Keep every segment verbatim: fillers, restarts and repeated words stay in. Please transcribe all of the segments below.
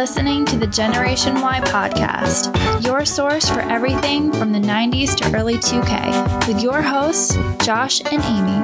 listening to the Generation Y podcast, your source for everything from the nineties to early two K, with your hosts, Josh and Amy.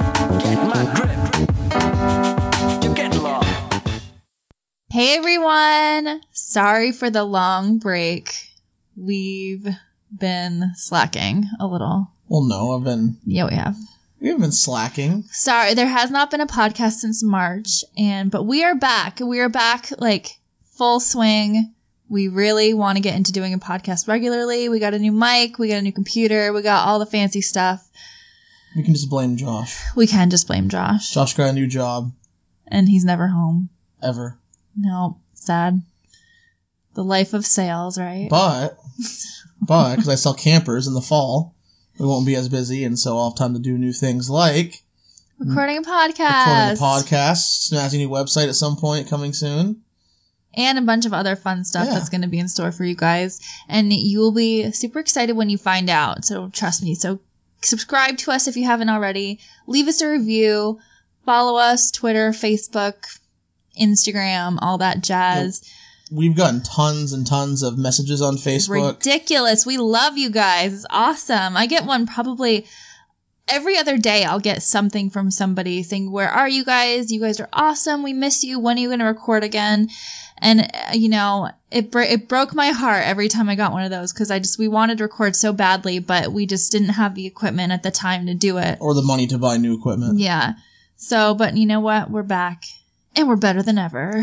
Hey everyone! Sorry for the long break. We've been slacking a little. Well, no, I've been... Yeah, we have. We haven't been slacking. Sorry, there has not been a podcast since March, and but we are back. We are back, like, full swing. We really want to get into doing a podcast regularly. We got a new mic, we got a new computer, we got all the fancy stuff. We can just blame Josh. We can just blame Josh. Josh got a new job. And he's never home. Ever. No, sad. The life of sales, right? But, but, because I sell campers in the fall, we won't be as busy, and so I'll have time to do new things like... Recording a podcast. Recording a podcast. Snazzy new website at some point coming soon. And a bunch of other fun stuff yeah. that's going to be in store for you guys. And you will be super excited when you find out. So trust me. So subscribe to us if you haven't already. Leave us a review. Follow us, Twitter, Facebook, Instagram, all that jazz. Yep. We've gotten tons and tons of messages on Facebook. Ridiculous. We love you guys. It's awesome. I get one probably every other day. I'll get something from somebody saying, where are you guys? You guys are awesome. We miss you. When are you going to record again? And, uh, you know, it bro- it broke my heart every time I got one of those because I just, we wanted to record so badly, but we just didn't have the equipment at the time to do it. Or the money to buy new equipment. Yeah. So, but you know what? We're back and we're better than ever.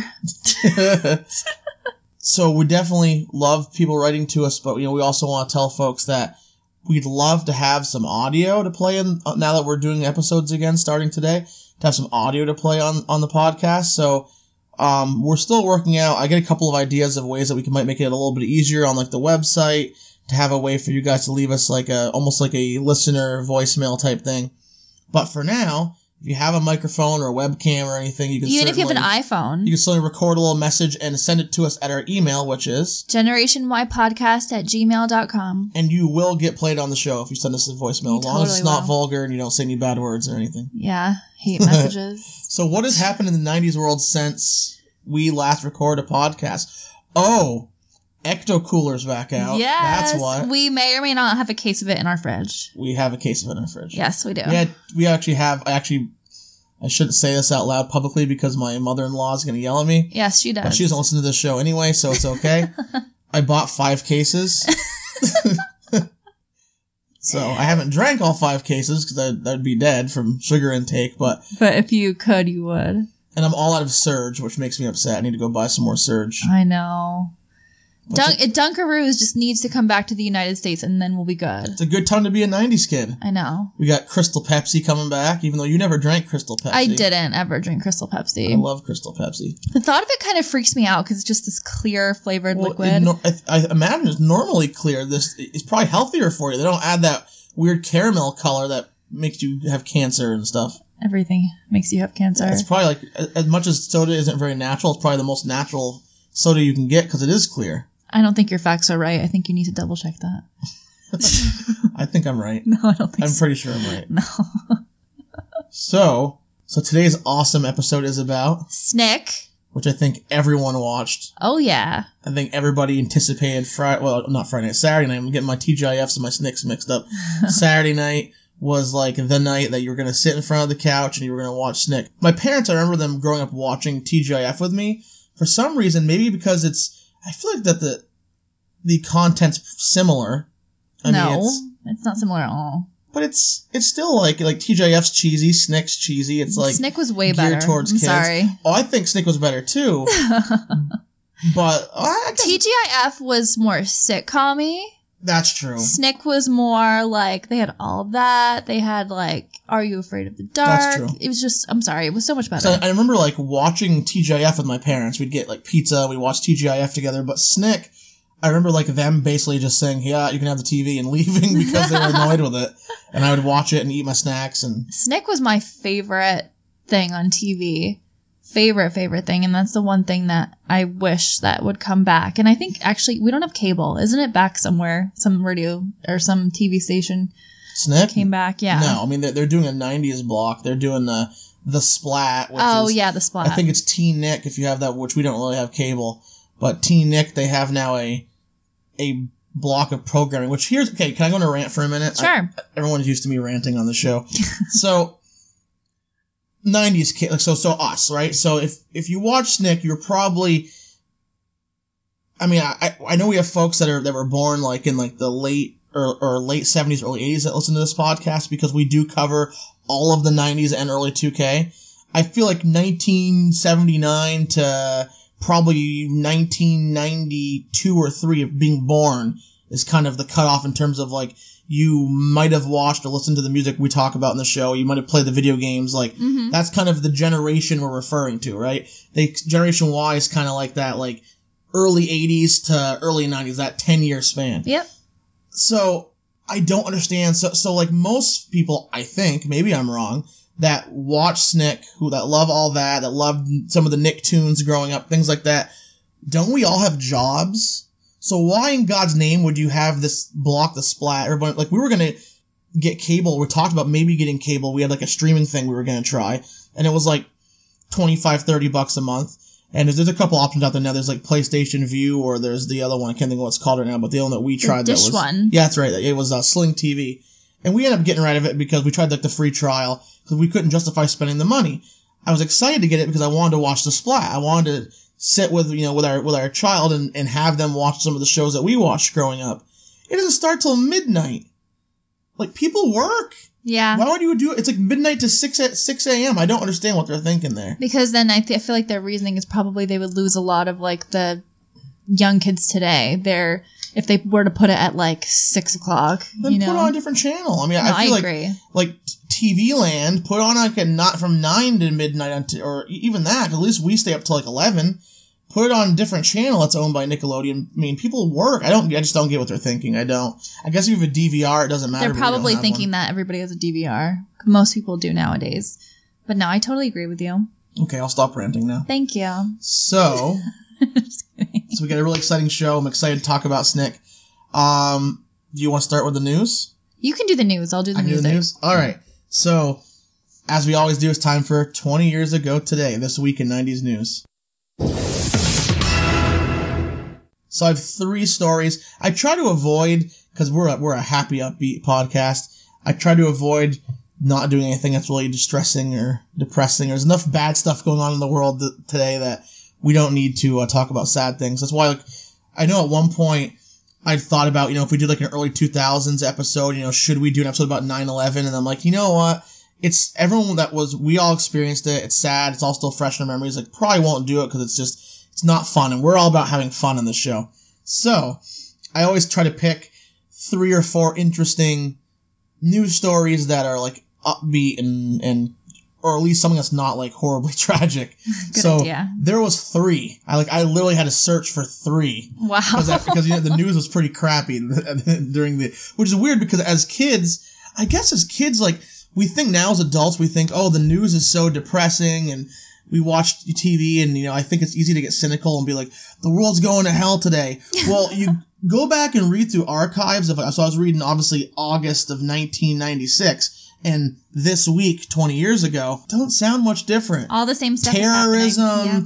So we definitely love people writing to us, but you know we also want to tell folks that we'd love to have some audio to play in now that we're doing episodes again starting today, to have some audio to play on, on the podcast. So um we're still working out. I get a couple of ideas of ways that we can might make it a little bit easier on like the website to have a way for you guys to leave us like a almost like a listener voicemail type thing. But for now, if you have a microphone or a webcam or anything, you can Even if you have an iPhone. You can certainly record a little message and send it to us at our email, which is... generationypodcast at gmail dot com. And you will get played on the show if you send us a voicemail, You as long totally as it's not will. vulgar and you don't say any bad words or anything. Yeah, hate messages. So what has happened in the nineties world since we last recorded a podcast? Oh... Ecto Cooler's back out. Yes. That's what. We may or may not have a case of it in our fridge. We have a case of it in our fridge. Yes, we do. We, had, we actually have, I actually, I shouldn't say this out loud publicly because my mother-in-law is going to yell at me. Yes, she does. But she doesn't listen to this show anyway, so it's okay. I bought five cases. So I haven't drank all five cases because I'd, I'd be dead from sugar intake, but... But if you could, you would. And I'm all out of Surge, which makes me upset. I need to go buy some more Surge. I know. Dunk- it, Dunkaroos just needs to come back to the United States and then we'll be good. It's a good time to be a nineties kid. I know. We got Crystal Pepsi coming back, even though you never drank Crystal Pepsi. I didn't ever drink Crystal Pepsi. I love Crystal Pepsi. The thought of it kind of freaks me out because it's just this clear flavored well, liquid. No- I, I imagine it's normally clear. This It's probably healthier for you. They don't add that weird caramel color that makes you have cancer and stuff. Everything makes you have cancer. It's probably like, as much as soda isn't very natural, it's probably the most natural soda you can get because it is clear. I don't think your facts are right. I think you need to double check that. I think I'm right. No, I don't think I'm so. pretty sure I'm right. No. so, so today's awesome episode is about... Snick. Which I think everyone watched. Oh, yeah. I think everybody anticipated Friday... Well, not Friday night. Saturday night. I'm getting my T G I Fs and my Snicks mixed up. Saturday night was like the night that you were going to sit in front of the couch and you were going to watch Snick. My parents, I remember them growing up watching T G I F with me. For some reason, maybe because it's... I feel like that the the content's similar. I no, mean, it's, it's not similar at all. But it's it's still like like T J F's cheesy, Snick's cheesy. It's like Snick was way geared better. Towards I'm kids. sorry. Oh, I think Snick was better too. But I guess T G I F was more sitcom-y. That's true. Snick was more like they had all of that. They had like Are You Afraid of the Dark? That's true. It was just I'm sorry, it was so much better. So I remember like watching T G I F with my parents. We'd get like pizza, we'd watch T G I F together, but Snick, I remember like them basically just saying, "Yeah, you can have the T V," and leaving because they were annoyed with it. And I would watch it and eat my snacks and Snick was my favorite thing on T V. Favorite, favorite thing. And that's the one thing that I wish that would come back. And I think actually we don't have cable. Isn't it back somewhere? Some radio or some T V station Snick came back. Yeah. No, I mean, they're, they're doing a nineties block. They're doing the, the Splat. Which oh, is, yeah, the Splat. I think it's Teen Nick if you have that, which we don't really have cable. but Teen Nick, they have now a a block of programming, which here's, okay, can I go on a rant for a minute? Sure. I, everyone's used to me ranting on the show. So, nineties kid, like, so, so us, right? So if, if you watch Nick, you're probably, I mean, I, I know we have folks that are, that were born like in like the late or, or late seventies, early eighties that listen to this podcast because we do cover all of the nineties and early two K. I feel like nineteen seventy-nine to probably nineteen ninety-two or three of being born is kind of the cutoff in terms of like you might have watched or listened to the music we talk about in the show. You might have played the video games. Like mm-hmm. that's kind of the generation we're referring to, right? They Generation Y is kind of like that, like early eighties to early nineties, that ten year span. Yep. So I don't understand. So so like most people, I think, maybe I'm wrong, that watch Nick, who that love all that, that love some of the Nick tunes growing up, things like that. Don't we all have jobs? So why in God's name would you have this block the splat? Everybody, like we were going to get cable. We talked about maybe getting cable. We had like a streaming thing we were going to try. And it was like twenty-five, thirty bucks a month. And there's, there's a couple options out there now. There's like PlayStation View, or there's the other one. I can't think of what it's called right now, but the one that we tried the dish that was, one. Yeah, that's right. It was uh, Sling T V. And we ended up getting rid of it because we tried like the free trial because we couldn't justify spending the money. I was excited to get it because I wanted to watch the splat. I wanted to sit with, you know, with our, with our child and, and have them watch some of the shows that we watched growing up. It doesn't start till midnight. Like, people work. Yeah. Why would you do it? It's like midnight to six a.m. I don't understand what they're thinking there. Because then I, th- I feel like their reasoning is probably they would lose a lot of like the young kids today. They're, if they were to put it at like six o'clock, then you know, put it on a different channel. I mean, no, I feel I like agree. like T V Land, put on like a not from nine to midnight, until, or even that. At least we stay up till like eleven. Put it on a different channel that's owned by Nickelodeon. I mean, people work. I don't. I just don't get what they're thinking. I don't. I guess if you have a D V R, it doesn't matter. They're probably thinking one. that everybody has a D V R. Most people do nowadays. But no, I totally agree with you. Okay, I'll stop ranting now. Thank you. So, so we got a really exciting show. I'm excited to talk about Snick. Um, do you want to start with the news? You can do the news. I'll do the I can music. do the news? All right. So, as we always do, it's time for twenty years ago today, this week in nineties news. So I have three stories. I try to avoid, because we're a, we're a happy, upbeat podcast, I try to avoid not doing anything that's really distressing or depressing. There's enough bad stuff going on in the world th- today that we don't need to uh, talk about sad things. That's why, like, I know at one point I'd thought about, you know, if we did like an early two thousands episode, you know, should we do an episode about nine eleven? And I'm like, you know what? It's everyone that was, we all experienced it. It's sad. It's all still fresh in our memories. Like, probably won't do it because it's just, it's not fun. And we're all about having fun on this show. So I always try to pick three or four interesting news stories that are like upbeat and, and, or at least something that's not like horribly tragic. Good so idea. There was three. I like, I literally had to search for three. Wow. Because, that, because you know, the news was pretty crappy during the, which is weird because as kids, I guess as kids, like, we think now as adults, we think, oh, the news is so depressing and we watch T V and, you know, I think it's easy to get cynical and be like, the world's going to hell today. Well, you go back and read through archives of, so I was reading obviously August of nineteen ninety-six and this week, twenty years ago, don't sound much different. All the same stuff. Terrorism, yeah.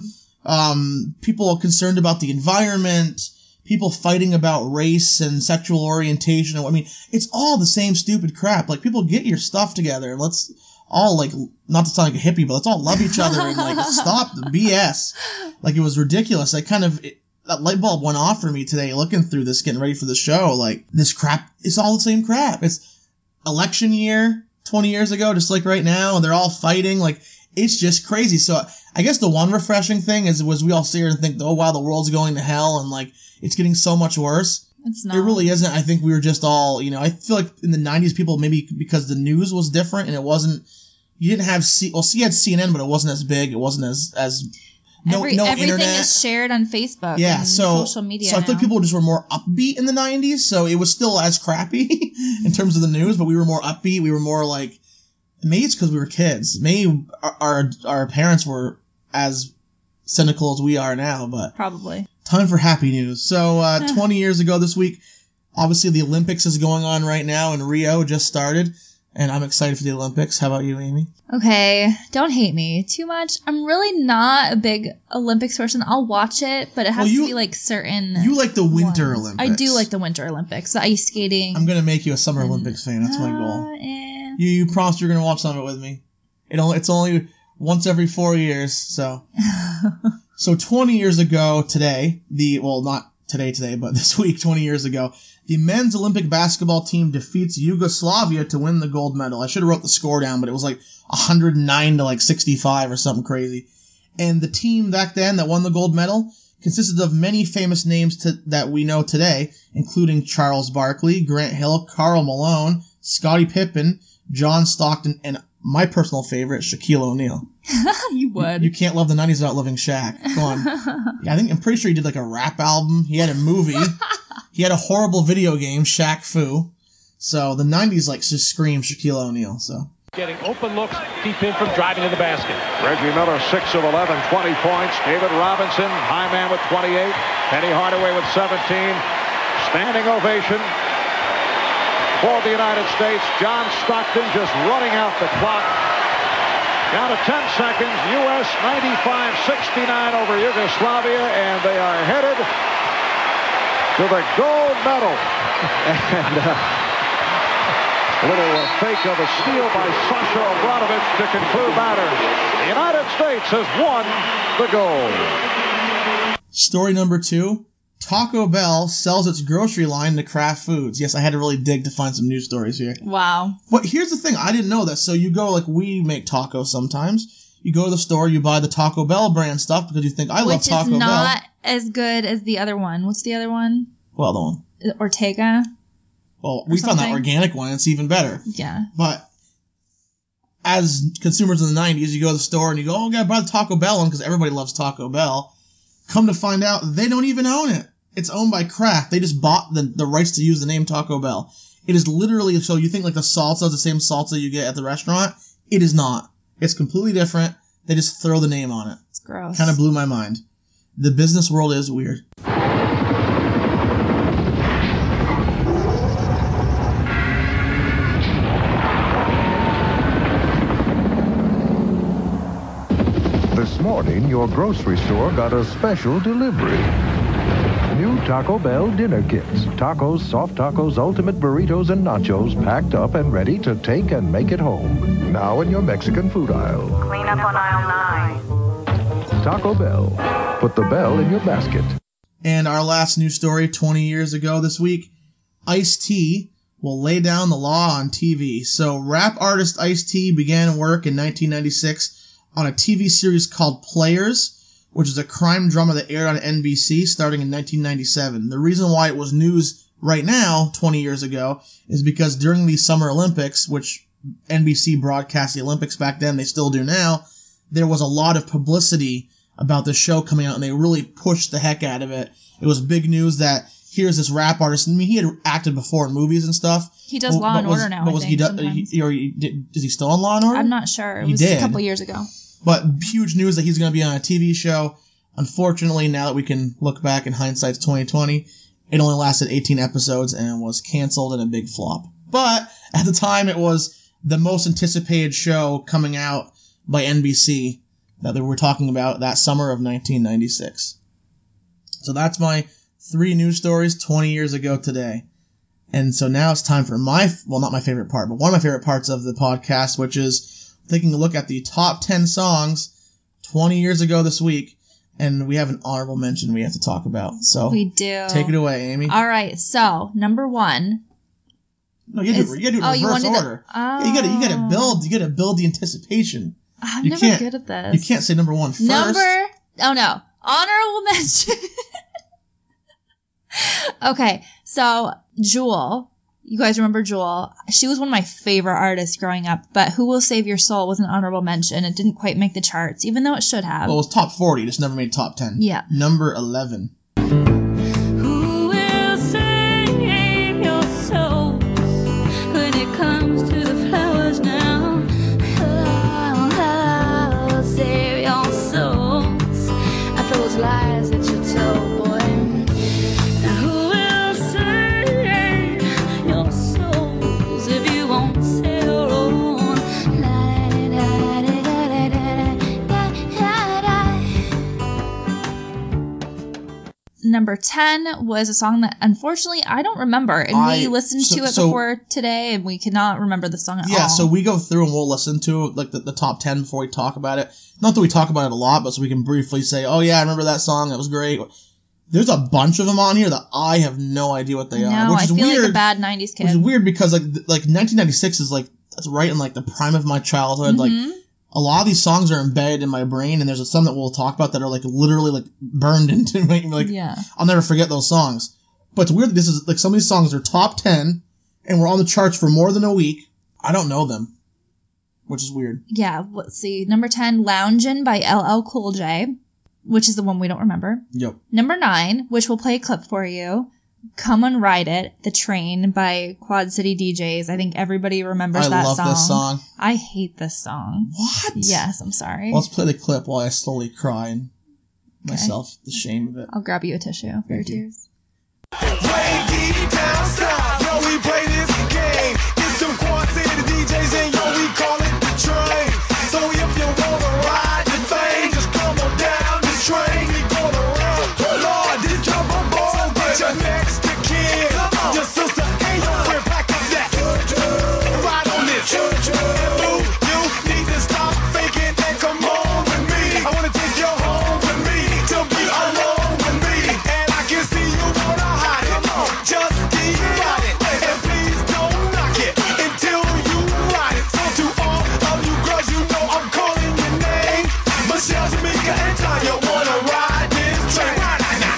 um, people concerned about the environment, people fighting about race and sexual orientation. I mean, it's all the same stupid crap. Like, people, get your stuff together and let's all, like, not to sound like a hippie, but let's all love each other and, like, stop the B S. Like, it was ridiculous. I kind of, it, that light bulb went off for me today looking through this, getting ready for the show. Like, this crap, it's all the same crap. It's election year twenty years ago, just like right now, and they're all fighting. Like, it's just crazy. So I guess the one refreshing thing is, was we all sit here and think, oh wow, the world's going to hell and like, it's getting so much worse. It's not. It really isn't. I think we were just all, you know, I feel like in the nineties people, maybe because the news was different and it wasn't, you didn't have C, well, C had C N N, but it wasn't as big. It wasn't as, as, no, Every, no everything internet. is shared on Facebook. Yeah, and so, social media. so I think now. people just were more upbeat in the nineties, so it was still as crappy in terms of the news, but we were more upbeat. We were more like, maybe it's because we were kids. Maybe our, our, our parents were as cynical as we are now, but. Probably. Time for happy news. So, uh, twenty years ago this week, obviously the Olympics is going on right now in Rio, just started. and I'm excited for the Olympics. How about you, Amy? Okay, don't hate me too much. I'm really not a big Olympics person. I'll watch it, but it has well, you, to be like certain. You like the Winter ones. Olympics. I do like the Winter Olympics, the ice skating. I'm gonna make you a Summer and, Olympics fan. That's uh, my goal. Eh. You you promised you're gonna watch some of it with me. It only it's only once every four years. So so twenty years ago today, the well not today today, but this week, twenty years ago, the men's Olympic basketball team defeats Yugoslavia to win the gold medal. I should have wrote the score down, but it was like one hundred nine to like sixty-five or something crazy. And the team back then that won the gold medal consisted of many famous names to, that we know today, including Charles Barkley, Grant Hill, Karl Malone, Scottie Pippen, John Stockton, and my personal favorite, Shaquille O'Neal. You would. You, you can't love the nineties without loving Shaq. Go on. Yeah, I think, I'm pretty sure he did like a rap album. He had a movie. He had a horrible video game, Shaq Fu. So the nineties like just scream Shaquille O'Neal, so. Getting open looks deep in from driving to the basket. Reggie Miller, six of eleven, twenty points. David Robinson, high man with twenty-eight. Penny Hardaway with seventeen. Standing ovation for the United States. John Stockton just running out the clock. Down to ten seconds. U S ninety-five sixty-nine over Yugoslavia, and they are headed to the gold medal. And uh, a little uh, fake of a steal by Sasha Obradovic to conclude matters. The United States has won the gold. Story number two. Taco Bell sells its grocery line to Kraft Foods. Yes, I had to really dig to find some news stories here. Wow. But here's the thing. I didn't know this. So you go, like, we make tacos sometimes. You go to the store, you buy the Taco Bell brand stuff because you think, I love Taco Bell. Which is not as good as the other one. What's the other one? Well, the one. Ortega? Well, we found that organic one. It's even better. Yeah. But as consumers in the nineties, you go to the store and you go, oh, I gotta buy the Taco Bell one because everybody loves Taco Bell. Come to find out, they don't even own it. It's owned by Kraft. They just bought the, the rights to use the name Taco Bell. It is literally, so you think like the salsa is the same salsa you get at the restaurant. It is not. It's completely different. They just throw the name on it. It's gross. Kind of blew my mind. The business world is weird. This morning, your grocery store got a special delivery. New Taco Bell dinner kits. Tacos, soft tacos, ultimate burritos, and nachos packed up and ready to take and make it home. Now in your Mexican food aisle. Clean up on aisle nine. Taco Bell. Put the bell in your basket. And our last news story, twenty years ago this week, Ice-T will lay down the law on T V. So rap artist Ice-T began work in nineteen ninety-six on a T V series called Players, which is a crime drama that aired on N B C starting in nineteen ninety-seven. The reason why it was news right now, twenty years ago, is because during the Summer Olympics, which N B C broadcast the Olympics back then, they still do now, there was a lot of publicity about the show coming out, and they really pushed the heck out of it. It was big news that here's this rap artist. I mean, he had acted before in movies and stuff. He does Law and Order now, But was I he, think, do, he, or he did, is he still on Law and Order? I'm not sure. It he was did. a couple years ago. But huge news that he's going to be on a T V show. Unfortunately, now that we can look back in hindsight's twenty twenty, it only lasted eighteen episodes and was canceled and a big flop. But at the time, it was the most anticipated show coming out by N B C that they were talking about that summer of nineteen ninety-six. So that's my three news stories twenty years ago today. And so now it's time for my, well, not my favorite part, but one of my favorite parts of the podcast, which is taking a look at the top ten songs twenty years ago this week, and we have an honorable mention we have to talk about. So we do. Take it away, Amy. All right. So number one. No, you gotta, do, you gotta do oh, reverse order. The, oh. yeah, you gotta you gotta build you gotta build the anticipation. I'm you never good at this. You can't say number one first. Number oh no honorable mention. Okay, so Jewel. You guys remember Jewel? She was one of my favorite artists growing up, but Who Will Save Your Soul was an honorable mention. It didn't quite make the charts, even though it should have. Well, it was top forty, just never made top ten. Yeah. Number eleven. Who will save your soul when it comes to the flowers now? Oh, who will save your souls at those lies that you told, boy? Sail number ten was a song that, unfortunately, I don't remember. And I, we listened so, to it so, before today, and we could not remember the song at yeah, all. so we go through and we'll listen to like the, the top ten before we talk about it. Not that we talk about it a lot, but so we can briefly say, oh yeah, I remember that song. That was great. There's a bunch of them on here that I have no idea what they no, are. Which I is feel weird, like a bad nineties kid. Which is weird because like like nineteen ninety-six is like, that's right in like the prime of my childhood. Mm-hmm. Like, a lot of these songs are embedded in my brain, and there's some that we'll talk about that are like literally like burned into me. Like, yeah. I'll never forget those songs. But it's weird. This is like some of these songs are top ten, and we're on the charts for more than a week. I don't know them, which is weird. Yeah, let's see. Number ten, Loungin' by L L Cool J, which is the one we don't remember. Yep. Number nine, which we'll play a clip for you. Come and Ride It, The Train by Quad City D Js. I think everybody remembers I that love song. this song. I hate this song. What? Yes, I'm sorry. Well, let's play the clip while I slowly cry and myself the shame of it. I'll grab you a tissue for your Thank you. tears. Way deep down south, yo, we play this game. It's some Quad City D Js and yo, we call it the train. So if you wanna ride the thing, just come on down this train. We gonna run, Lord, this jumbo ball. So get your next to kid, your sister and your friend, pack up that. Ride on this, and move. You need to stop faking and come on with me. I wanna take you home with me to be alone with me, and I can see you wanna hide it. Just keep riding, and please don't knock it until you ride it. So to all of you girls, you know I'm calling your name. Michelle, Tamika, and Tanya wanna ride this train. Ride it now.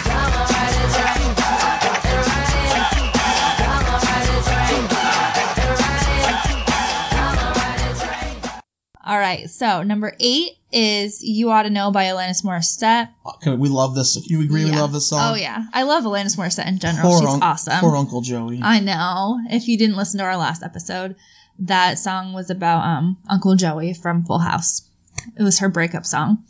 All right, so number eight is You Ought to Know by Alanis Morissette. Okay, we love this. You agree we Yeah. love this song? Oh, yeah. I love Alanis Morissette in general. Poor She's un- awesome. Poor Uncle Joey. I know. If you didn't listen to our last episode, that song was about um Uncle Joey from Full House. It was her breakup song.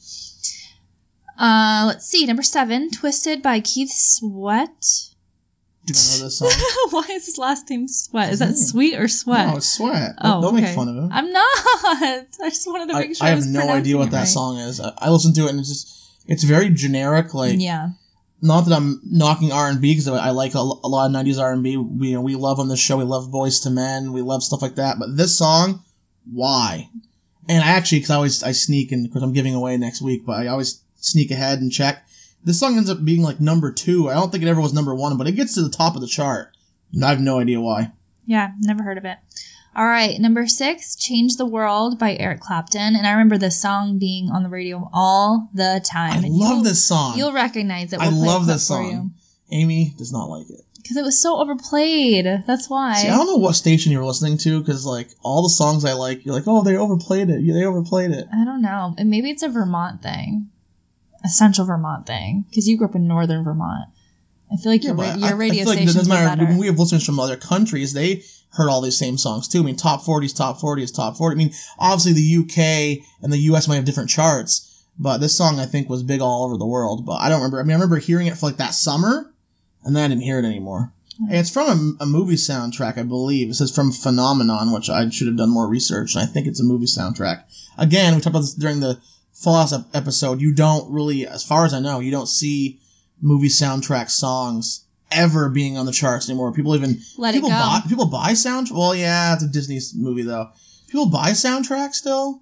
Uh, let's see. Number seven, Twisted by Keith Sweat. Do you know this song? Why is his last name Sweat? Is that Sweet or Sweat? No, it's Sweat. Oh, Don't okay. make fun of him. I'm not. I just wanted to I, make sure I I, have was no pronouncing idea what it that right. song is. I, I listened to it and it's just, it's very generic. Like, Yeah. not that I'm knocking R and B because I, I like a, a lot of nineties R and B. We, you know, we love on this show. We love Boys to Men. We love stuff like that. But this song, why? And I actually, because I always I sneak, and of course I'm giving away next week, but I always sneak ahead and check. This song ends up being like number two. I don't think it ever was number one, but it gets to the top of the chart. And I have no idea why. Yeah, never heard of it. All right, number six, Change the World by Eric Clapton. And I remember this song being on the radio all the time. I and love you'll- this song. You'll recognize it. I We'll play a love clip this for song. Amy does not like it. Because it was so overplayed. That's why. See, I don't know what station you were listening to, because like all the songs I like, you're like, oh, they overplayed it. Yeah, they overplayed it. I don't know. And maybe it's a Vermont thing. A central Vermont thing. Because you grew up in northern Vermont. I feel like Yeah, your, but ra- I- your I radio feel like it stations doesn't were matter. better. When we have listeners from other countries, they heard all these same songs too. I mean, top forty is top forty is top forty. I mean, obviously the U K and the U S might have different charts, but this song I think was big all over the world. But I don't remember. I mean, I remember hearing it for like that summer, and then I didn't hear it anymore. And it's from a, a movie soundtrack, I believe. It says from Phenomenon, which I should have done more research, and I think it's a movie soundtrack. Again, we talked about this during the Full House ep- episode. You don't really, as far as I know, you don't see movie soundtrack songs ever being on the charts anymore. People even Let it people go. buy people buy sound. Well, yeah, it's a Disney movie though. People buy soundtracks still.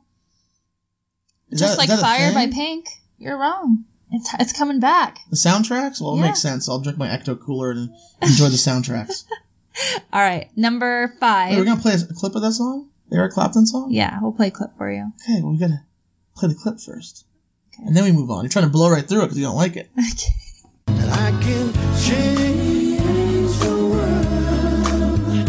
Is Just that- like is that a Fire by thing? Pink. You're wrong. It's it's coming back. The soundtracks. Well, it Yeah. makes sense. I'll drink my Ecto Cooler and enjoy the soundtracks. All right, number five. Hey, we're gonna play a clip of that song, the Eric Clapton song. Yeah, we'll play a clip for you. Okay, well we gotta play the clip first, and then we move on. You're trying to blow right through it because you don't like it. I can change the world.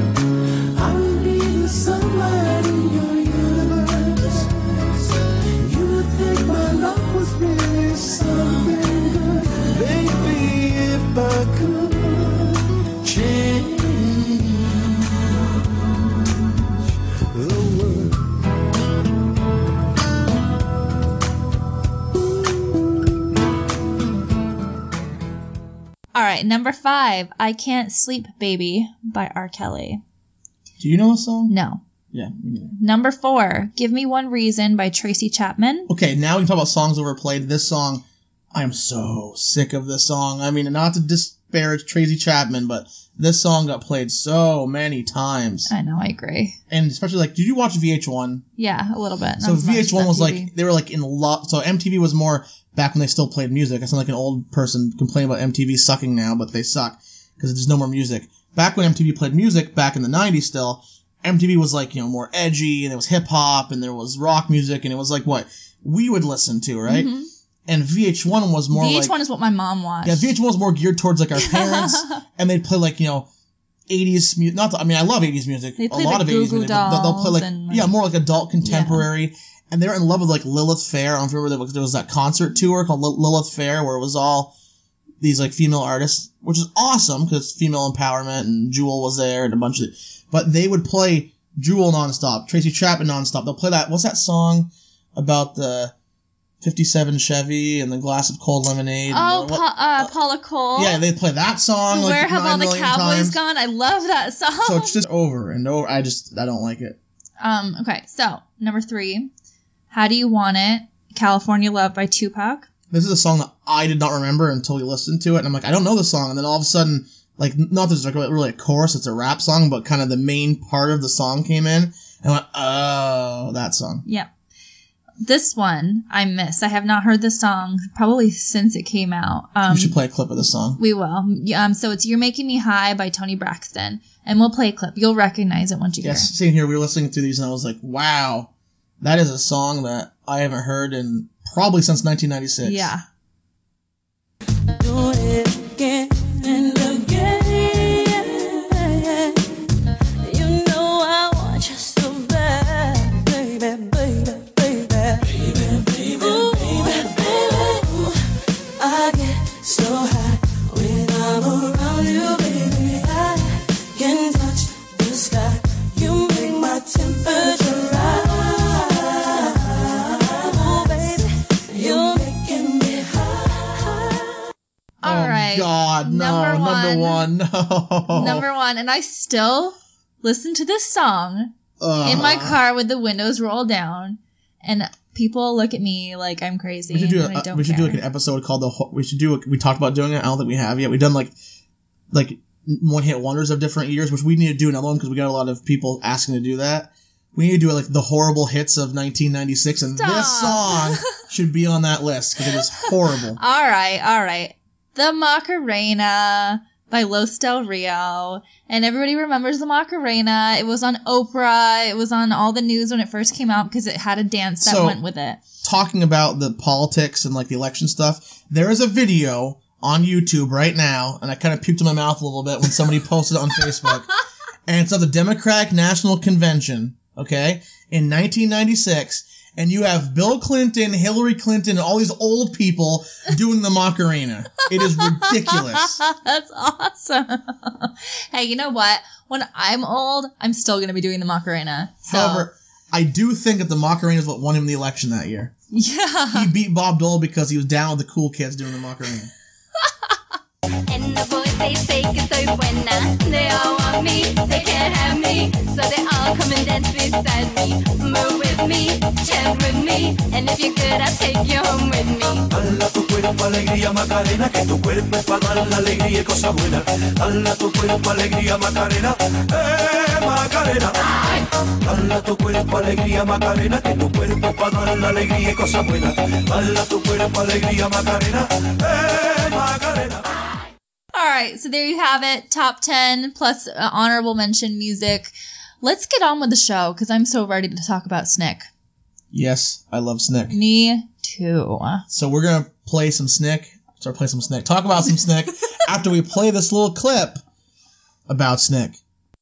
I'll be the sunlight in your universe. You would think my love was really something good. Baby, if I could change the world. All right, number five, I Can't Sleep Baby by R. Kelly. Do you know this song? No. Yeah, me neither. Number four, Give Me One Reason by Tracy Chapman. Okay, now we can talk about songs overplayed. This song I am so sick of this song. I mean, not to disparage Tracy Chapman, but this song got played so many times. I know, I agree. And especially, like, did you watch V H one? Yeah, a little bit. So V H one was like, they were like in love. So M T V was more back when they still played music. I sound like an old person complaining about M T V sucking now, but they suck because there's no more music. Back when M T V played music, back in the nineties still, M T V was like, you know, more edgy, and there was hip hop, and there was rock music, and it was like what we would listen to, right? Mm-hmm. And V H one was more V H one like, is what my mom watched. Yeah, V H one was more geared towards like our parents, and they'd play like, you know, eighties music. Not, the, I mean, I love eighties music. They play a lot like of eighties Goo Goo music. But they'll play like, like, yeah, more like adult contemporary. Yeah. And they were in love with like Lilith Fair. I don't know if you remember there was, there was that concert tour called Lilith Fair where it was all these like female artists, which is awesome because female empowerment, and Jewel was there and a bunch of it. But they would play Jewel nonstop, Tracy Chapman nonstop. They'll play that, what's that song about the fifty-seven Chevy and the glass of cold lemonade? Oh, and the, pa- uh, Paula Cole. Yeah, they play that song. Where like have all the cowboys times. gone? I love that song. So it's just over and over. I just, I don't like it. Um. Okay, so number three, How Do You Want It? California Love by Tupac. This is a song that I did not remember until we listened to it, and I'm like, I don't know the song. And then all of a sudden, like, not that there's like really a chorus, it's a rap song, but kind of the main part of the song came in, and I went, oh, that song. Yep. This one I missed. I have not heard this song probably since it came out. Um, we should play a clip of this song. We will. Um, so it's You're Making Me High by Toni Braxton, and we'll play a clip. You'll recognize it once you yes, hear it. Sitting here, we were listening to these, and I was like, wow, that is a song that I haven't heard in probably since nineteen ninety-six. Yeah. Do it again and again. You know I want you so bad, baby, baby, baby, baby, baby, ooh, baby, baby. Ooh, I get so high when I'm around you, baby. I can touch the sky. You make my temperature rise. Oh, baby, you're making me high. All right. God, no, Number number one, no. Number one, and I still listen to this song Ugh. in my car with the windows rolled down, and people look at me like I'm crazy. We should do, and I a, don't we should care. do like an episode called the. We should do. A, we talked about doing it. I don't think we have yet. We've done like, like one hit wonders of different years, which we need to do another one because we got a lot of people asking to do that. We need to do like the horrible hits of nineteen ninety-six, and Stop. this song should be on that list because it is horrible. All right, all right. The Macarena by Los Del Rio. And everybody remembers the Macarena. It was on Oprah. It was on all the news when it first came out because it had a dance that So- went with it. Talking about the politics and like the election stuff, there is a video on YouTube right now, and I kind of puked in my mouth a little bit when somebody posted it on Facebook, and it's of the Democratic National Convention, okay, in nineteen ninety-six, and you have Bill Clinton, Hillary Clinton, and all these old people doing the Macarena. It is ridiculous. That's awesome. Hey, you know what? When I'm old, I'm still going to be doing the Macarena. So, However, I do think that the Macarena is what won him the election that year. yeah. He beat Bob Dole because he was down with the cool kids doing the Macarena. And the boys they say que soy buena. They all want me, they can't have me. So they all come and dance beside me. Move with me, chant with me. And if you're good, I'll take you home with me. Dala tu cuerpo alegría Macarena, que tu cuerpo es para dar la alegría y cosa buena. Dala tu cuerpo alegría Macarena, eh Macarena. Dala tu cuerpo alegría Macarena, que tu cuerpo es para dar la alegría y cosa buena. Dala tu cuerpo alegría Macarena, eh Macarena. All right, so there you have it. Top ten plus uh, honorable mention music. Let's get on with the show because I'm so ready to talk about Snick. Yes, I love Snick. Me too. So we're going to play some Snick. Start play some Snick. Talk about some Snick after we play this little clip about Snick.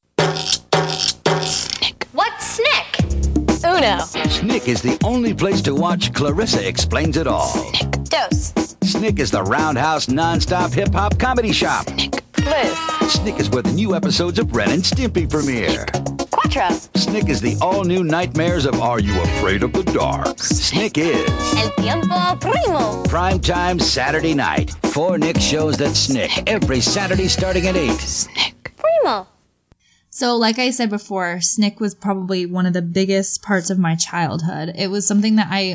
What's Snick? Uno. Snick is the only place to watch Clarissa Explains It All. Snick. Dos. Snick is the Roundhouse non-stop hip-hop comedy shop. Snick. Tres. Snick is where the new episodes of Ren and Stimpy premiere. Cuatro. Snick is the all-new nightmares of Are You Afraid of the Dark? Snick is El tiempo primo. primetime Saturday night. Four Nick shows that Snick every Saturday starting at eight. Snick. Primo. So, like I said before, Snick was probably one of the biggest parts of my childhood. It was something that I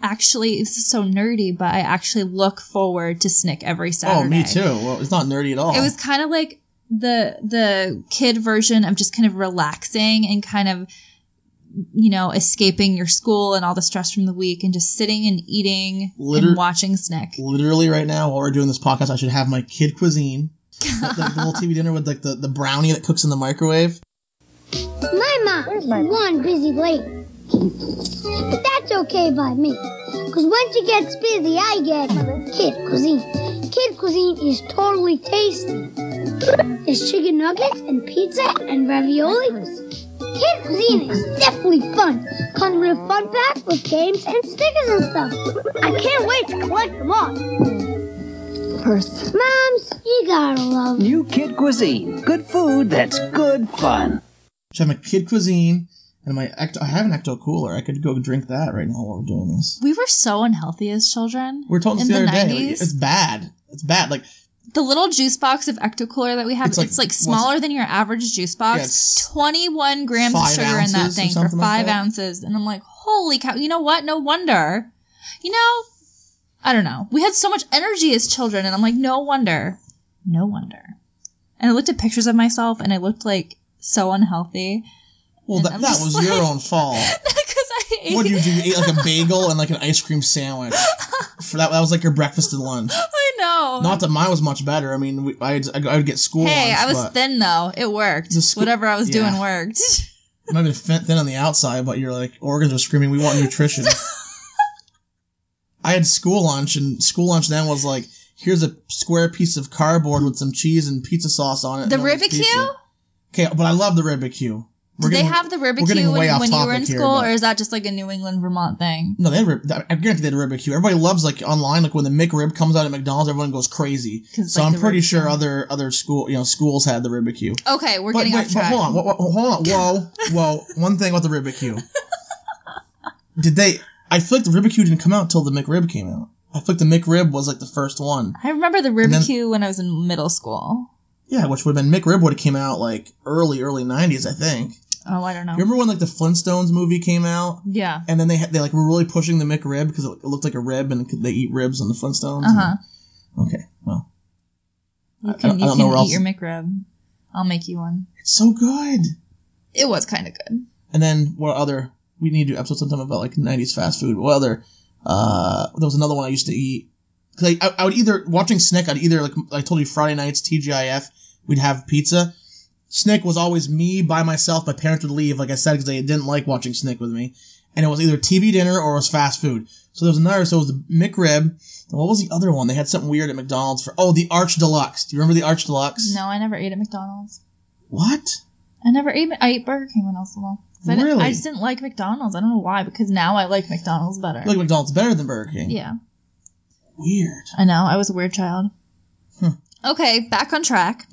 actually, this is so nerdy, but I actually look forward to Snick every Saturday. Oh, me too. Well, it's not nerdy at all. It was kind of like the the kid version of just kind of relaxing and kind of, you know, escaping your school and all the stress from the week and just sitting and eating Liter- and watching Snick. Literally right now, while we're doing this podcast, I should have my kid cuisine. the, the, the little T V dinner with like the, the brownie that cooks in the microwave. My mom's one busy lady. But that's okay by me. Because when she gets busy, I get kid cuisine. Kid cuisine is totally tasty. There's chicken nuggets and pizza and ravioli. Kid cuisine is definitely fun. Comes with a fun pack with games and stickers and stuff. I can't wait to collect them all. Purse. Moms, you gotta love New Kid Cuisine. Good food that's good fun. I have my kid cuisine and my ecto. I have an ecto cooler. I could go drink that right now while we're doing this. We were so unhealthy as children. We were told this in the, the other nineties. day. Like, it's bad. It's bad. Like the little juice box of ecto cooler that we have. It's like, it's like smaller than your average juice box. Yeah, twenty-one grams of sugar in that thing for five like ounces, and I'm like, holy cow! You know what? No wonder. You know, I don't know. We had so much energy as children, and I'm like, no wonder, no wonder. And I looked at pictures of myself, and I looked like so unhealthy. Well, that, that was like, your own fault. Because I ate. What did you do? You ate like a bagel and like an ice cream sandwich. For that, that was like your breakfast and lunch. I know. Not that mine was much better. I mean, we, I'd, I would get school Hey, lunch, I was but thin though. It worked. Sco- Whatever I was yeah. doing worked. You might have been thin on the outside, but your like organs were screaming, "We want nutrition." I had school lunch, and school lunch then was like, here's a square piece of cardboard with some cheese and pizza sauce on it. The Ribicue? Okay, but I love the Ribicue. Did they have the Ribicue when, when you were in school, here, or is that just like a New England, Vermont thing? No, they had, I guarantee they had a Ribicue. Everybody loves, like, online, like, when the McRib comes out at McDonald's, everyone goes crazy. So like I'm pretty Ribicue. sure other other school, you know, schools had the Ribicue. Okay, we're but, getting wait, off track. But hold on, whoa, whoa, hold on, whoa, whoa. One thing about the Ribicue. Did they, I feel like the Ribicue didn't come out until the McRib came out. I feel like the McRib was, like, the first one. I remember the Ribicue then, when I was in middle school. Yeah, which would have been, McRib would have came out, like, early, early nineties, I think. Oh, I don't know. Remember when like the Flintstones movie came out? Yeah. And then they had, they like were really pushing the McRib because it looked like a rib and they eat ribs on the Flintstones. Uh huh. And, okay, well. You can, I, I you can eat else. your McRib. I'll make you one. It's so good. It was kind of good. And then what other? We need to do episodes sometime about like nineties fast food. What other? Uh, there was another one I used to eat. Cause I, I, I would either watching Snick. I'd either like I told you Friday nights T G I F. We'd have pizza. Snick was always me by myself. My parents would leave, like I said, because they didn't like watching Snick with me. And it was either T V dinner or it was fast food. So there was another, so it was the McRib. And what was the other one? They had something weird at McDonald's for, oh, the Arch Deluxe. Do you remember the Arch Deluxe? No, I never ate at McDonald's. What? I never ate, I ate Burger King when I was little. I really? I just didn't like McDonald's. I don't know why, because now I like McDonald's better. You like McDonald's better than Burger King? Yeah. Weird. I know, I was a weird child. Hmm. Okay, back on track.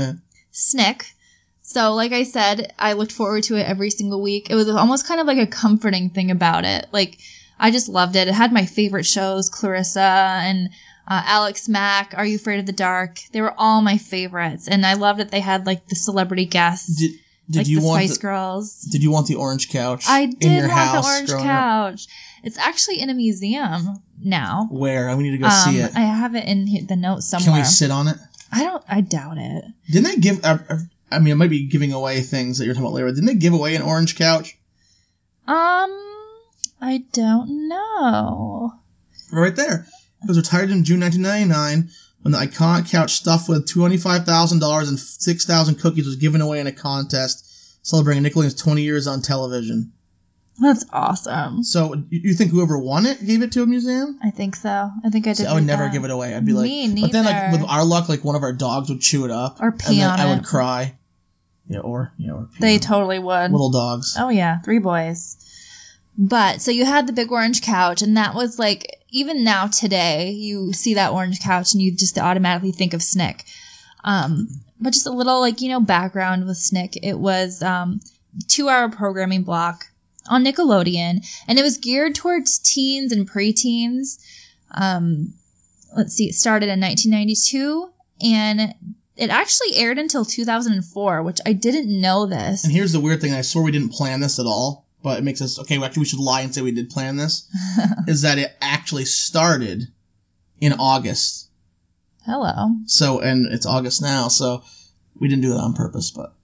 Snick. So, like I said, I looked forward to it every single week. It was almost kind of like a comforting thing about it. Like, I just loved it. It had my favorite shows, Clarissa and uh, Alex Mack, Are You Afraid of the Dark? They were all my favorites. And I loved that they had, like, the celebrity guests. Did, did like you the want Spice the, Girls. Did you want the orange couch I did in your want house the orange couch. Up? It's actually in a museum now. Where? We need to go um, see it. I have it in the notes somewhere. Can we sit on it? I don't, I doubt it. Didn't they give... Uh, uh, I mean, I might be giving away things that you're talking about later. Didn't they give away an orange couch? Um, I don't know. Right there. It was retired in June nineteen ninety-nine when the iconic couch stuffed with twenty-five thousand dollars and six thousand cookies was given away in a contest celebrating Nickelodeon's twenty years on television. That's awesome. So, you think whoever won it gave it to a museum? I think so. I think I did. See, I would never that. give it away. I'd be like, Me neither. But then, like, with our luck, like, one of our dogs would chew it up. Or pee and on then I it. would cry. Yeah, or, you know, or they totally would. Little dogs. Oh, yeah. Three boys. But, so you had the big orange couch, and that was like, even now today, you see that orange couch and you just automatically think of Snick. Um, but just a little, like, you know, background with Snick. It was, um, two hour programming block on Nickelodeon, and it was geared towards teens and preteens. Um, let's see, it started in nineteen ninety-two, and it actually aired until two thousand four, which I didn't know this. And here's the weird thing. I swore we didn't plan this at all. but it makes us, okay, well, actually we should lie and say we did plan this, is that it actually started in August. Hello. So, and it's August now, so we didn't do that on purpose, but.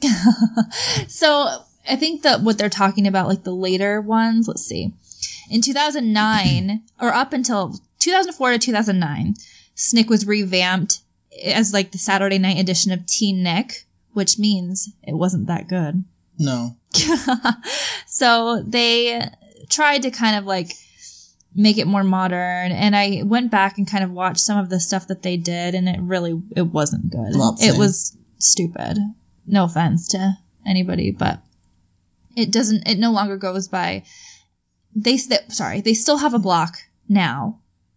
So, I think that what they're talking about, like the later ones, let's see. In two thousand nine, or up until two thousand four to two thousand nine, S N C C was revamped as like the Saturday night edition of Teen Nick, which means it wasn't that good. No. So they tried to kind of like make it more modern, and I went back and kind of watched some of the stuff that they did, and it really, it wasn't good. It was stupid. No offense to anybody, but it doesn't, it no longer goes by, they, sorry, they still have a block now.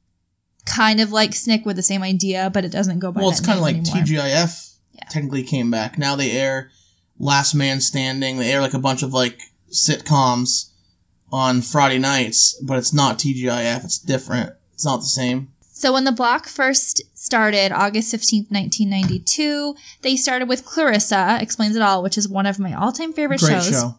Kind of like S N C C with the same idea, but it doesn't go by Well, that it's kind of like anymore. T G I F yeah. technically came back. Now they air Last Man Standing. They air like a bunch of like sitcoms on Friday nights, but it's not T G I F. It's different. It's not the same. So when the block first started, August fifteenth, nineteen ninety-two, they started with Clarissa Explains It All, which is one of my all-time favorite Great shows. show.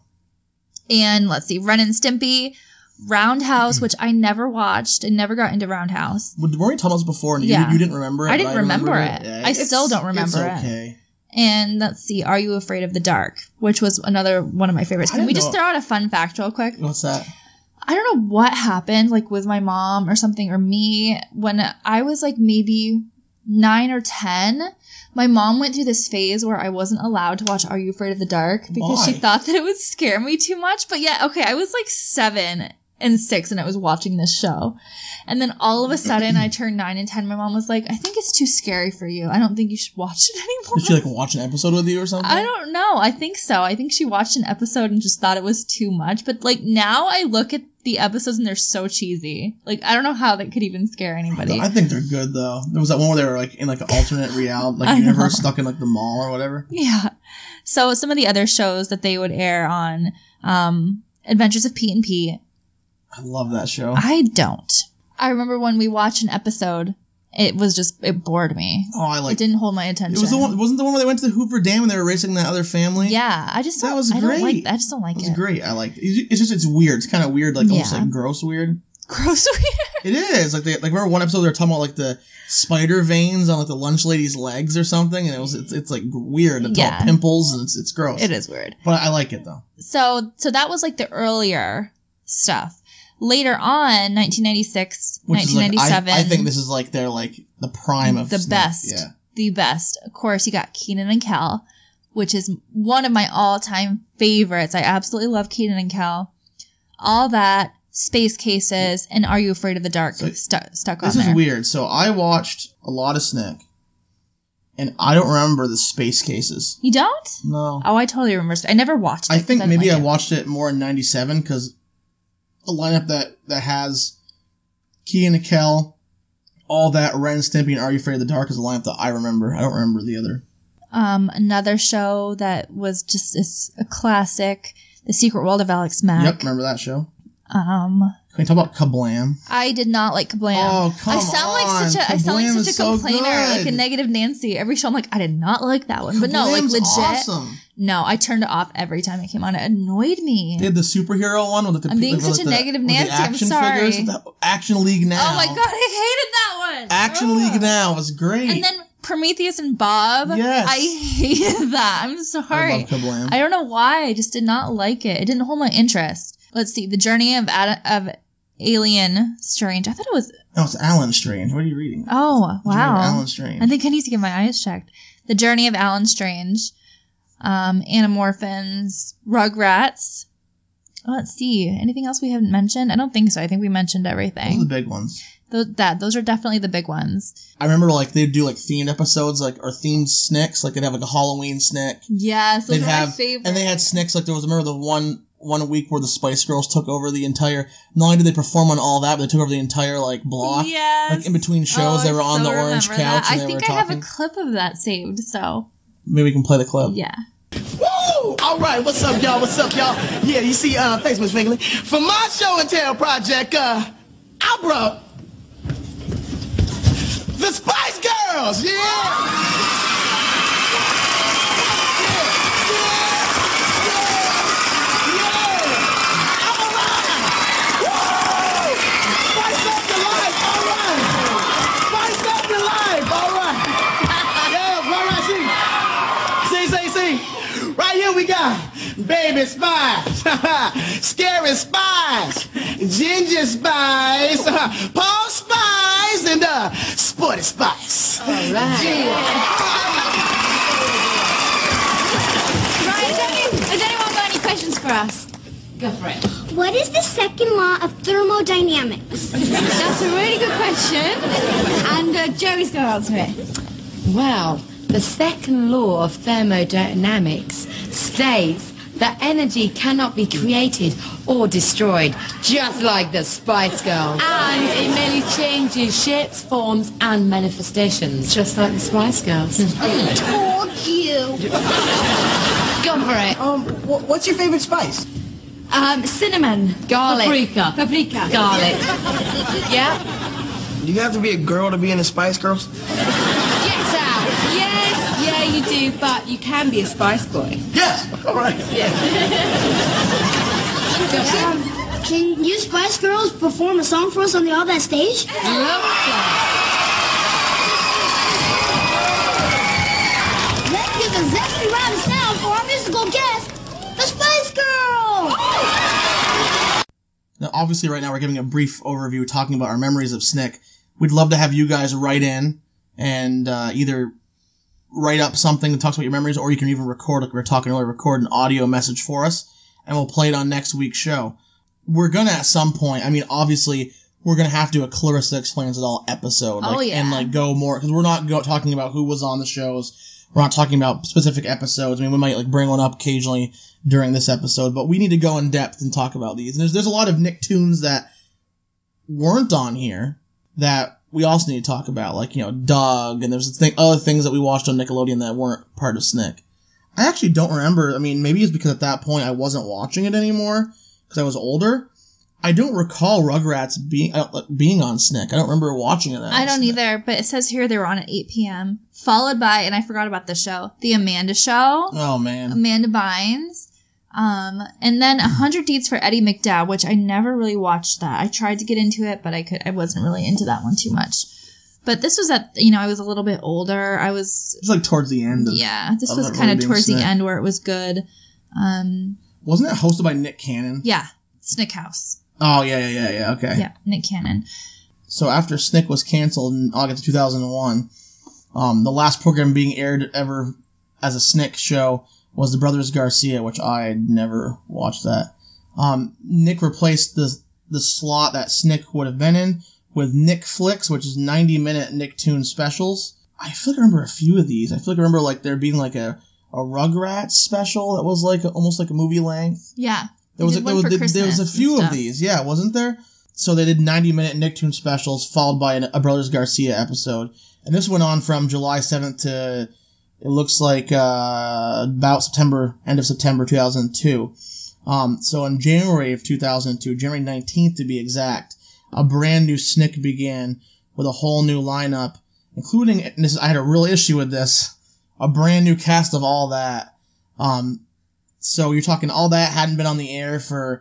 And let's see, Ren and Stimpy, Roundhouse, which I never watched. I never got into Roundhouse. Weren't we talking about this before? And Yeah. you, you didn't remember it? I didn't but remember, remember it. Yeah, I it's- still don't remember it's okay. it. And let's see, Are You Afraid of the Dark? Which was another one of my favorites. I Can we didn't just know- throw out a fun fact real quick? What's that? I don't know what happened, like with my mom or something, or me, when I was like maybe nine or ten. My mom went through this phase where I wasn't allowed to watch Are You Afraid of the Dark because she Why? thought that it would scare me too much. But yeah, okay, I was like seven and six and I was watching this show. And then all of a sudden I turned nine and ten. My mom was like, I think it's too scary for you. I don't think you should watch it anymore. Did she like watch an episode with you or something? I don't know. I think so. I think she watched an episode and just thought it was too much. But like now I look at the episodes and they're so cheesy. Like I don't know how that could even scare anybody. I think they're good though. There was that one where they were like in like an alternate reality, I like universe, know. stuck in like the mall or whatever. Yeah. So some of the other shows that they would air on, um, Adventures of Pete and Pete. I love that show. I don't. I remember when we watched an episode, it was just, it bored me. Oh, I like. It didn't hold my attention. It was the one. Wasn't the one where they went to the Hoover Dam and they were racing that other family? Yeah, I just that don't, was I great. don't like. I just don't like it. it. Was great. I like. It. It's just it's weird. It's kind of weird, like almost Yeah. like gross weird. Gross weird. It is like they like remember one episode they were talking about like the spider veins on like the lunch lady's legs or something, and it was it's, it's like weird. It's Yeah. all pimples and it's it's gross. It is weird. But I like it though. So, so that was like the earlier stuff. Later on, nineteen ninety-six, Which is like, nineteen ninety-seven. I, I think this is like their like the prime of the Snick. best. Yeah. The best. Of course, you got Kenan and Kel, which is one of my all-time favorites. I absolutely love Kenan and Kel. All that, Space Cases, and Are You Afraid of the Dark So, stu- stuck on This is there. weird. So I watched a lot of Snick, and I don't remember the Space Cases. You don't? No. Oh, I totally remember. I never watched it. I think 'cause maybe didn't I like it. watched it more in ninety-seven because the lineup that, that has Kenan and Kel, all that, Ren, Stimpy, and Are You Afraid of the Dark is a lineup that I remember. I don't remember the other. Um, another show that was just is a classic, The Secret World of Alex Mack. Yep, remember that show. Um, Can we talk about Kablam? I did not like Kablam. Oh, come I sound on. like such a I sound like Kablam such is a so complainer, like a good. negative Nancy. Every show I'm like, I did not like that one. But no, like Kablam's legit. awesome. No, I turned it off every time it came on. It annoyed me. They had the superhero one with the I'm being with such the- a negative with the Nancy, I'm action sorry. figures, the Action League Now. Oh my god, I hated that one. Action Ugh. League Now was great. And then Prometheus and Bob. Yes. I hated that. I'm sorry. I love Kablam. I don't know why. I just did not like it. It didn't hold my interest. Let's see. The Journey of Ad- of Alien Strange. I thought it was. No, it's Alan Strange. What are you reading? Oh, The Journey of wow. Alan Strange. I think I need to get my eyes checked. The Journey of Alan Strange. Um, Animorphins. Rugrats. Let's see. Anything else we haven't mentioned? I don't think so. I think we mentioned Those are the everything. big ones. Those, that, those are definitely the big ones. I remember like they'd do like themed episodes, like or themed Snicks. Like they'd have like a Halloween Snick. Yes, those They'd are have, my favorite. and they had Snicks. Like there was, remember the one one week where the Spice Girls took over the entire. Not only did they perform on all that, but they took over the entire like block. Yes. Like in between shows, Oh, they were I on so the orange remember couch that. and I they were think I have talking. a clip of that saved, so Maybe we can play the clip. yeah. Woo! All right, what's up, y'all? What's up, y'all? Yeah, you see, uh, thanks, Miss Fingley. For my show and tell project, uh, I brought the Spice Girls, yeah! we got Baby Spice, Scary Spice, Ginger Spice, Paul Spice, and uh, Sporty Spice. All right. Right, has, any, has anyone got any questions for us? Go for it. What is the second law of thermodynamics? That's a really good question. And uh, Joey's going to answer it. Well, the second law of thermodynamics states that energy cannot be created or destroyed, just like the Spice Girls. And it merely changes shapes, forms, and manifestations, just like the Spice Girls. I told you. Go for it. Um, wh- what's your favorite spice? Um, cinnamon, garlic, paprika, paprika, garlic. Yeah. Do you have to be a girl to be in the Spice Girls? Yes, Al. Yes, yeah, you do, but you can be a Spice Boy. Yes. All right. Yeah. Can you Spice Girls perform a song for us on the All That stage? Let's give a zesty round of sound for our musical guest, the Spice Girls! Now, obviously, right now we're giving a brief overview talking about our memories of Snick. We'd love to have you guys write in and uh, either write up something that talks about your memories, or you can even record, like we were talking earlier, record an audio message for us, and we'll play it on next week's show. We're gonna, at some point, I mean, obviously, we're gonna have to do a Clarissa Explains It All episode. Like, Oh, yeah. And, like, go more, because we're not go- talking about who was on the shows. We're not talking about specific episodes. I mean, we might, like, bring one up occasionally during this episode, but we need to go in depth and talk about these. And there's, there's a lot of Nicktoons that weren't on here that we also need to talk about, like, you know, Doug, and there's thing, other things that we watched on Nickelodeon that weren't part of Snick. I actually don't remember. I mean, maybe it's because at that point I wasn't watching it anymore because I was older. I don't recall Rugrats being uh, being on Snick. I don't remember watching it. I don't either, but it says here they were on at eight p.m. Followed by, and I forgot about the show, The Amanda Show. Oh, man. Amanda Bynes. Um, and then one hundred Deeds for Eddie McDowd, which I never really watched that. I tried to get into it, but I could, I wasn't really into that one too much. But this was at, you know, I was a little bit older. I was... It was like towards the end. Of, yeah, this of was it kind really of towards Snick. the end where it was good. Um, Wasn't it hosted by Nick Cannon? yeah, Snick House. Oh, yeah, yeah, yeah, yeah, okay. Yeah, Nick Cannon. So after Snick was canceled in August two thousand one, um, the last program being aired ever as a Snick show was The Brothers Garcia, which I had never watched that. Um, Nick replaced the the slot that Snick would have been in with Nick Flicks, which is ninety minute Nicktoon specials. I feel like I remember a few of these. I feel like I remember like there being like a, a Rugrats special that was like a, almost like a movie length. Yeah. There was, a, there, was, there, there was a Christmas few and of stuff. these, yeah, wasn't there? So they did ninety minute Nicktoon specials followed by an, a Brothers Garcia episode. And this went on from July seventh to, it looks like, uh, about September, end of September two thousand two. Um, so in January of two thousand two, January nineteenth to be exact, a brand new Snick began with a whole new lineup, including, and this, I had a real issue with this, a brand new cast of All That. Um, so you're talking All That hadn't been on the air for,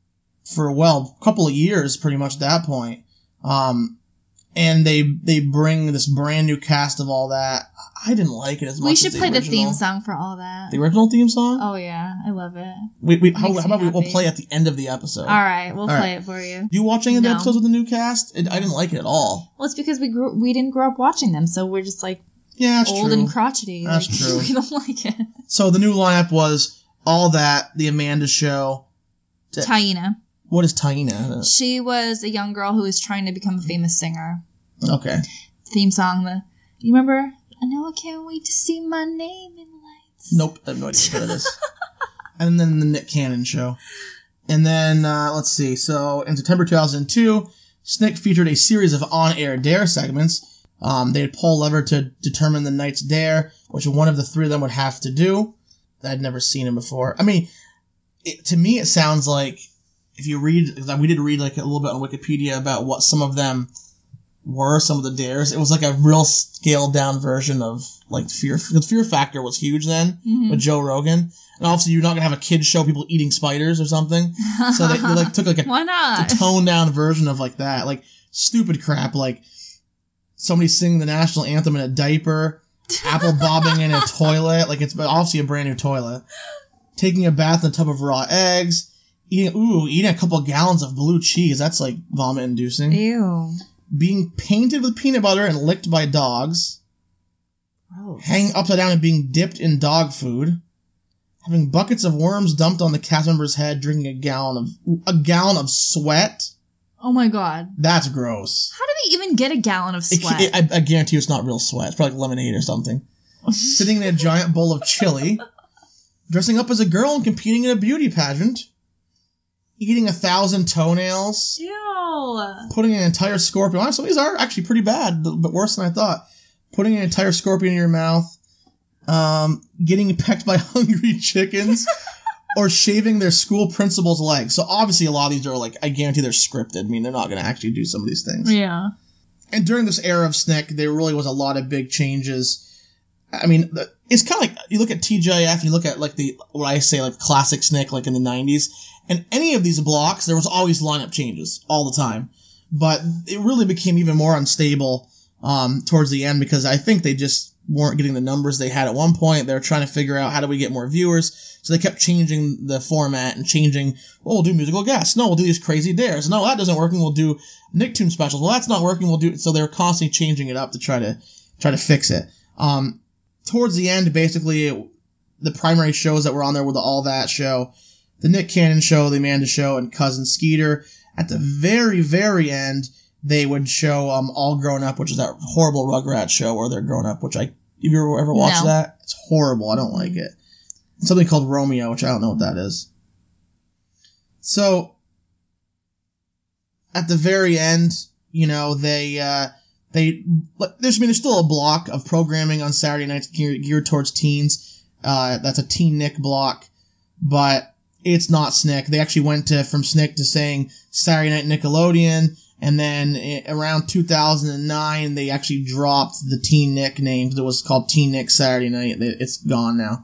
for, well, a couple of years pretty much at that point. Um, and they, they bring this brand new cast of All That. I didn't like it as much We as should the play the original. theme song for All That. The original theme song? Oh, yeah. I love it. We, we, how, Makes how me about we, we'll happy. play at the end of the episode? All right. We'll All play right. it for you. Do you watch any of the No. episodes with the new cast? It, I didn't like it at all. Well, it's because we grew, we didn't grow up watching them, so we're just like Yeah, that's old true. and crotchety. That's like, true. We don't like it. So the new lineup was All That, The Amanda Show. T- Taina. What is Taina? She was a young girl who was trying to become a famous singer. Okay. Theme song. The you remember? I know I can't wait to see my name in lights. Nope, I have no idea what that is. And then the Nick Cannon Show. And then, uh, let's see. So in September two thousand two, Snick featured a series of on-air dare segments. Um, they had Paul Lever to determine the night's dare, which one of the three of them would have to do. I'd never seen him before. I mean, it, to me, it sounds like if you read, because we did read like a little bit on Wikipedia about what some of them were, some of the dares. It was like a real scaled down version of like Fear. The Fear Factor was huge then Mhm. with Joe Rogan, and obviously you're not gonna have a kid show people eating spiders or something. So they, they like took like a, Why not? a toned down version of like that, like stupid crap, like somebody singing the national anthem in a diaper, apple bobbing in a toilet. Like it's obviously a brand new toilet. taking a bath in a tub of raw eggs, eating ooh, eating a couple of gallons of blue cheese. That's like vomit inducing. Ew. Being painted with peanut butter and licked by dogs. Gross. Hanging upside down and being dipped in dog food. Having buckets of worms dumped on the cast member's head, drinking a gallon of a gallon of sweat. Oh my god. That's gross. How do they even get a gallon of sweat? It, it, I, I guarantee you it's not real sweat. It's probably like lemonade or something. Sitting in a giant bowl of chili. Dressing up as a girl and competing in a beauty pageant. Eating a thousand toenails. Ew. Putting an entire scorpion. Well, some of these are actually pretty bad, but worse than I thought. Putting an entire scorpion in your mouth. Um, getting pecked by hungry chickens. Or shaving their school principal's legs. So obviously a lot of these are like, I guarantee they're scripted. I mean, they're not going to actually do some of these things. Yeah. And during this era of S N C C, there really was a lot of big changes. I mean, it's kind of like, you look at T J F and you look at like the, what I say, like classic S N C C, like in the nineties. And any of these blocks, there was always lineup changes all the time. But it really became even more unstable, um, towards the end because I think they just weren't getting the numbers they had at one point. They were trying to figure out how do we get more viewers. So they kept changing the format and changing, well, we'll do musical guests. No, we'll do these crazy dares. No, that doesn't work and we'll do Nicktoons specials. Well, that's not working. We'll do, so they were constantly changing it up to try to, try to fix it. Um, towards the end, basically, it, the primary shows that were on there were the All That show, the Nick Cannon show, the Amanda show, and Cousin Skeeter. At the very, very end, they would show, um, All Grown Up, which is that horrible Rugrats show where they're grown up, which I, have you ever watched No. that? It's horrible. I don't like it. Something called Romeo, which I don't know what that is. So, at the very end, you know, they, uh, they, there's, I mean, there's still a block of programming on Saturday nights geared, geared towards teens. Uh, that's a Teen Nick block, but it's not S N C C. They actually went to, from S N C C to saying Saturday Night Nickelodeon, and then it, around two thousand nine, they actually dropped the Teen Nick name. It was called Teen Nick Saturday Night. It's gone now.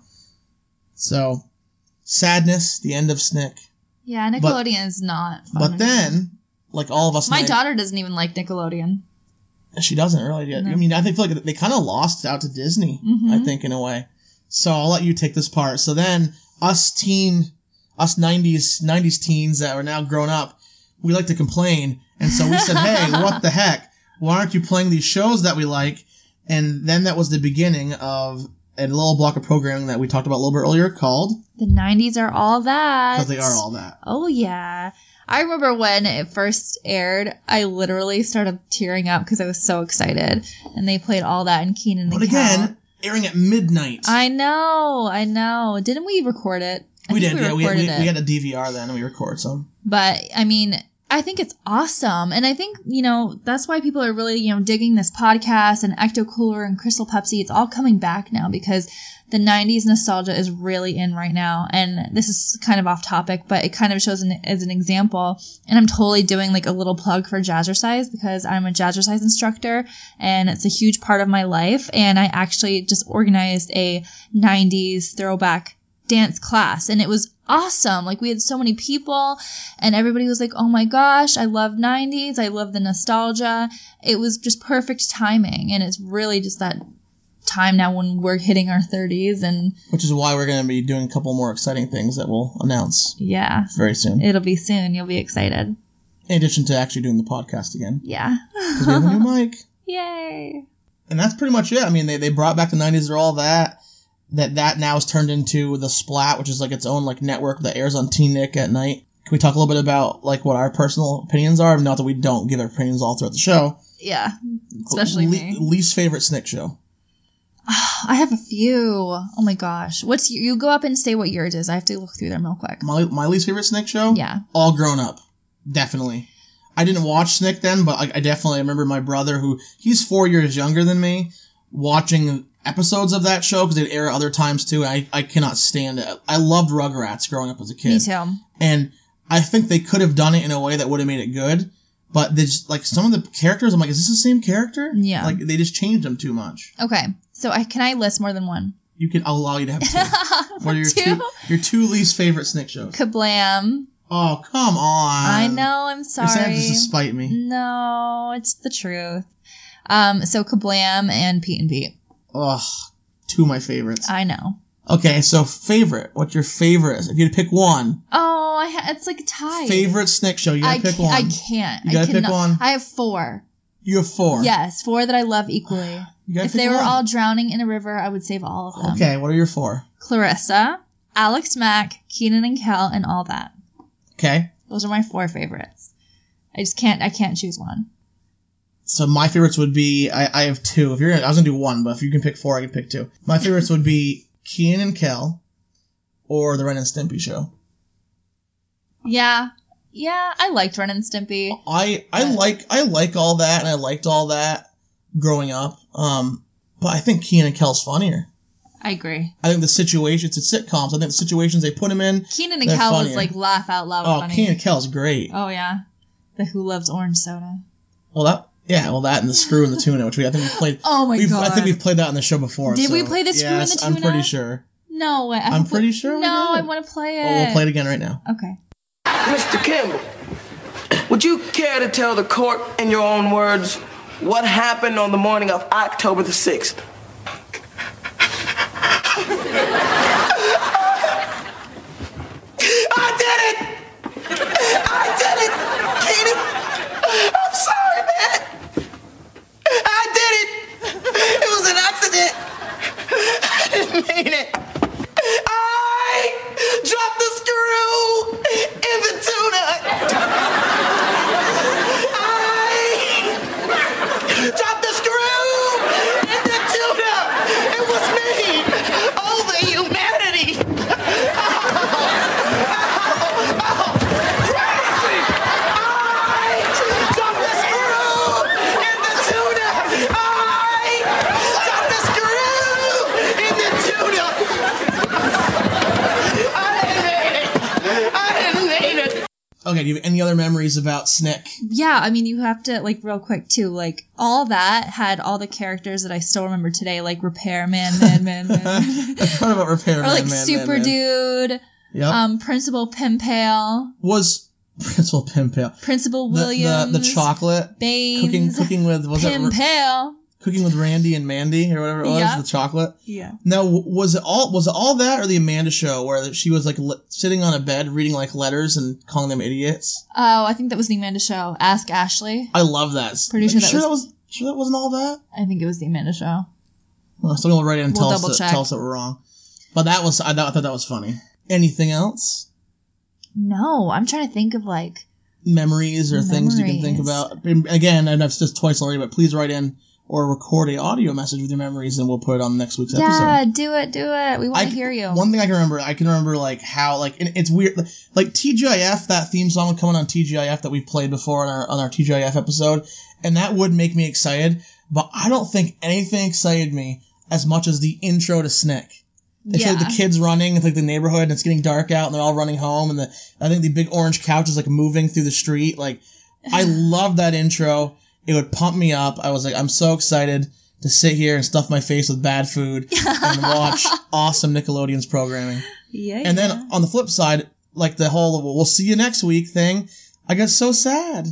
So, sadness, the end of S N C C. Yeah, Nickelodeon but, is not fun. But then, like all of us... My daughter doesn't even like Nickelodeon. She doesn't really. No. I mean, I think feel like they kind of lost it out to Disney, mm-hmm. I think, in a way. So I'll let you take this part. So then, us teen, us nineties, nineties teens that are now grown up, we like to complain. And so we said, hey, what the heck? Why aren't you playing these shows that we like? And then that was the beginning of a little block of programming that we talked about a little bit earlier called... The nineties Are All That. Because they are all that. Oh, yeah. I remember when it first aired, I literally started tearing up because I was so excited. And they played All That and Keenan the But Cat. again, airing at midnight. I know, I know. Didn't we record it? I we did, we yeah. We had, we, it. we had a D V R then and we recorded some. But, I mean... I think it's awesome. And I think, you know, that's why people are really, you know, digging this podcast and Ecto Cooler and Crystal Pepsi. It's all coming back now because the nineties nostalgia is really in right now. And this is kind of off topic, but it kind of shows an, as an example. And I'm totally doing like a little plug for Jazzercise because I'm a Jazzercise instructor and it's a huge part of my life. And I actually just organized a nineties throwback dance class and it was awesome. Like we had so many people and everybody was like, oh my gosh, I love nineties. I love the nostalgia. It was just perfect timing. And it's really just that time now when we're hitting our thirties and which is why we're going to be doing a couple more exciting things that we'll announce. Yeah. Very soon. It'll be soon. You'll be excited. In addition to actually doing the podcast again. Yeah. Because we have a new mic. Yay. And that's pretty much it. I mean, they, they brought back the nineties or all that. That that now is turned into the Splat, which is like its own like network that airs on Teen Nick at night. Can we talk a little bit about like what our personal opinions are? Not that we don't give our opinions all throughout the show. Yeah, especially Le- me. Least favorite S N C C show? I have a few. Oh my gosh. What's your, you go up and say what yours is. I have to look through them real quick. My my least favorite S N C C show? Yeah. All Grown Up. Definitely. I didn't watch S N C C then, but I, I definitely remember my brother who, he's four years younger than me, watching episodes of that show because they'd air other times too. I, I cannot stand it. I loved Rugrats growing up as a kid. Me too. And I think they could have done it in a way that would have made it good. But they just, like, some of the characters, I'm like, is this the same character? Yeah. Like, they just changed them too much. Okay. So I can I list more than one? You can, I'll allow you to have two. What are your two? two? Your two least favorite S N C C shows? Kablam. Oh, come on. I know, I'm sorry. You're saying this to spite me. No, it's the truth. Um, so Kablam and Pete and Pete. Ugh. Two of my favorites. I know. Okay, so favorite. What's your favorite? If you had to pick one. Oh, I ha- it's like a tie. Favorite Snick show. You gotta I pick ca- one. I can't. You gotta I pick cannot- one. I have four. You have four. Yes, four that I love equally. You gotta If pick they were one. all drowning in a river, I would save all of them. Okay, what are your four? Clarissa, Alex Mack, Keenan and Kel, and all that. Okay. Those are my four favorites. I just can't. I can't choose one. So my favorites would be, I, I have two. If you're gonna, I was gonna do one, but if you can pick four, I can pick two. My favorites would be Keenan and Kel, or the Ren and Stimpy show. Yeah, yeah. I liked Ren and Stimpy. I I like I like all that, and I liked all that growing up. Um, but I think Keenan and Kel's funnier. I agree. I think the situations, it's sitcoms. I think the situations they put him in. Keenan and they're Kel was funnier. like laugh out loud Oh, funny. Keenan and Kel's great. Oh yeah, the Who Loves Orange Soda. Well, that yeah, well that and the Screw and the Tuna, which we I think we played. Oh my we've, god! I think we've played that on the show before. Did so, we play the Screw yes, and the Tuna? I'm pretty sure. No way. I I'm hope- pretty sure we No, did. I want to play it. Well, we'll play it again right now. Okay. Mister Campbell, would you care to tell the court in your own words what happened on the morning of October the sixth? I did it! I did it! Keenan! I'm sorry, man! I did it! It was an accident! I didn't mean it! I dropped the screw in the tuna! I dropped the screw in the tuna! It was me! Oh, the humanity! Okay, do you have any other memories about Snick? Yeah, I mean, you have to, like, real quick, too. Like, all that had all the characters that I still remember today, like Repairman, Man, Man, Man. I forgot about Repairman. Or, like, Man, Super Man, Man. Dude. Yep. Um, Principal Pimpale. Was Principal Pimpale. Principal The- Williams. The, the chocolate. Baines. Cooking, cooking with, was it? Pimpale. Cooking with Randy and Mandy, or whatever it was, Yep. the chocolate. Yeah. Now, w- was it all was it all that, or the Amanda show where she was like li- sitting on a bed reading like letters and calling them idiots? Oh, I think that was the Amanda Show. Ask Ashley. I love that. Pretty Are sure you that sure was- that was sure that wasn't all that. I think it was the Amanda Show. Well, someone will write in and We'll tell us double that, check. tell us that we're wrong. But that was I, thought- I thought that was funny. Anything else? No, I'm trying to think of, like... Memories or things you can think Memories. about. Again, and I've said this twice already, but please write in or record a audio message with your memories, and we'll put it on next week's episode. Yeah, do it, do it. We want I- to hear you. One thing I can remember, I can remember like how like and it's weird, like T G I F, that theme song would come on on T G I F that we've played before on our on our T G I F episode, and that would make me excited. But I don't think anything excited me as much as the intro to Snick. They show Yeah. the kids running into like the neighborhood, and it's getting dark out, and they're all running home, and the I think the big orange couch is like moving through the street. Like, I love that intro. It would pump me up. I was like, I'm so excited to sit here and stuff my face with bad food and watch awesome Nickelodeon's programming. Yeah. And then on the flip side, like the whole "we'll see you next week" thing, I got so sad.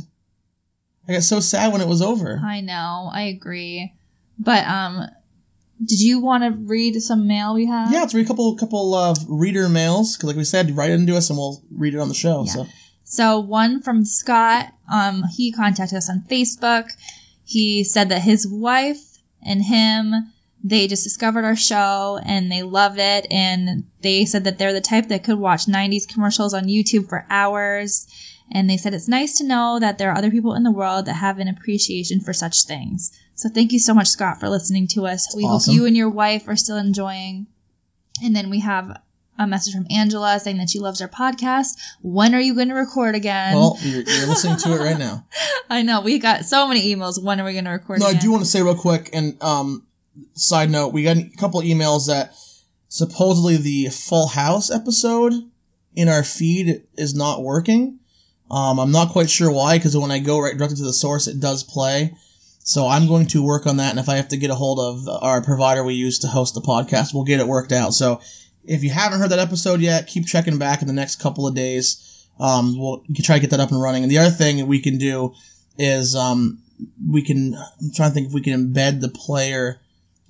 I got so sad when it was over. I know, I agree. But, um, did you want to read some mail we have? Yeah, let's read a couple couple of reader mails, because like we said, write it into us and we'll read it on the show. Yeah. So So one from Scott, um, he contacted us on Facebook. He said that his wife and him, they just discovered our show and they loved it. And they said that they're the type that could watch nineties commercials on YouTube for hours. And they said it's nice to know that there are other people in the world that have an appreciation for such things. So thank you so much, Scott, for listening to us. We awesome. hope you and your wife are still enjoying. And then we have a message from Angela saying that she loves our podcast. When are you going to record again? well, you're, you're listening to it right now. I know. We got so many emails. When are we going to record No, again? I do want to say real quick, and um, side note, we got a couple emails that supposedly the Full House episode in our feed is not working. Um, I'm not quite sure why, because when I go right directly to the source, it does play. So I'm going to work on that, and if I have to get a hold of our provider we use to host the podcast, we'll get it worked out. So if you haven't heard that episode yet, keep checking back in the next couple of days. Um, we'll you can try to get that up and running. And the other thing we can do is um, we can, I'm trying to think if we can embed the player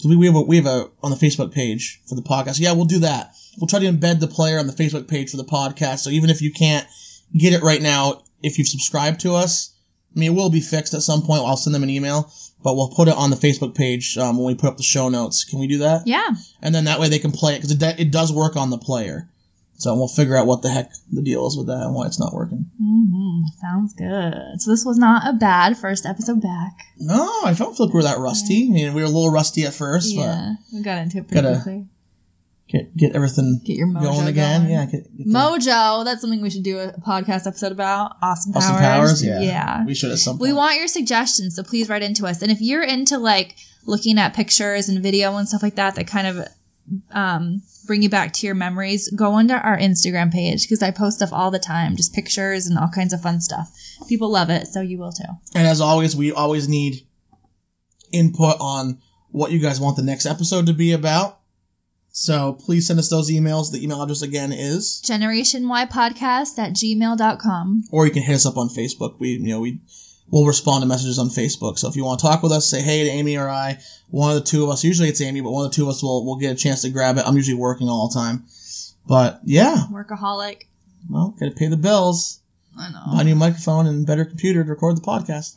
So we, we have a, we have a, on the Facebook page for the podcast. Yeah, we'll do that. We'll try to embed the player on the Facebook page for the podcast. So even if you can't get it right now, if you've subscribed to us, I mean, it will be fixed at some point. I'll send them an email, but we'll put it on the Facebook page um, when we put up the show notes. Can we do that? Yeah. And then that way they can play it, because it, de- it does work on the player. So we'll figure out what the heck the deal is with that and why it's not working. Mm-hmm. Sounds good. So this was not a bad first episode back. No, I don't feel like we were that rusty. Yeah. I mean, we were a little rusty at first, yeah, but... we got into it pretty gotta quickly. Get, get everything get your mojo going again. Going. Yeah, get, get mojo. That's something we should do a podcast episode about. Austin Powers. Austin Powers, yeah. yeah. We should at some point. We want your suggestions, so please write into us. And if you're into like looking at pictures and video and stuff like that, that kind of um, bring you back to your memories, go onto our Instagram page, because I post stuff all the time, just pictures and all kinds of fun stuff. People love it, so you will too. And as always, we always need input on what you guys want the next episode to be about. So please send us those emails. The email address again is generation y podcast at gmail dot com. Or you can hit us up on Facebook. We, you know, we will respond to messages on Facebook. So if you want to talk with us, say hey to Amy or I. One of the two of us, usually it's Amy, but one of the two of us will will get a chance to grab it. I'm usually working all the time. But yeah. Workaholic. Well, gotta pay the bills. I know. Buy a new microphone and better computer to record the podcast.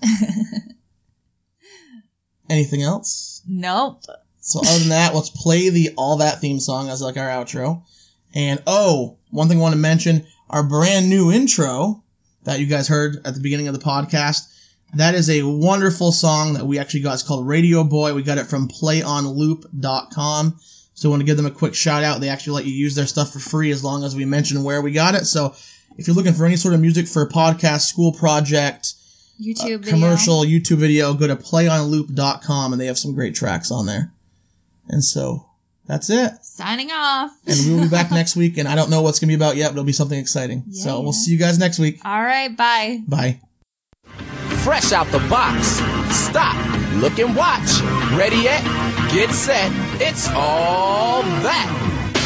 Anything else? Nope. So other than that, let's play the All That theme song as like our outro. And oh, one thing I want to mention, our brand new intro that you guys heard at the beginning of the podcast, that is a wonderful song that we actually got. It's called Radio Boy. We got it from play on loop dot com. So I want to give them a quick shout out. They actually let you use their stuff for free as long as we mention where we got it. So if you're looking for any sort of music for a podcast, school project, YouTube uh, commercial, video. YouTube video, go to play on loop dot com and they have some great tracks on there. And so, that's it. Signing off. And we'll be back next week, and I don't know what's going to be about yet, but it'll be something exciting. Yeah. So, we'll see you guys next week. All right, bye. Bye. Fresh out the box. Stop, look and watch. Ready yet? Get set. It's all that.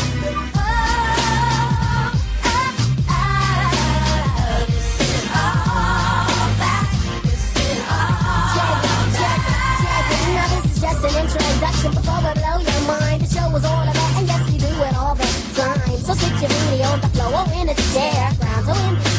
Just an introduction before we blow your mind. The show was all about, and yes, we do it all the time. So sit your booty on the floor or in a chair. Ground to in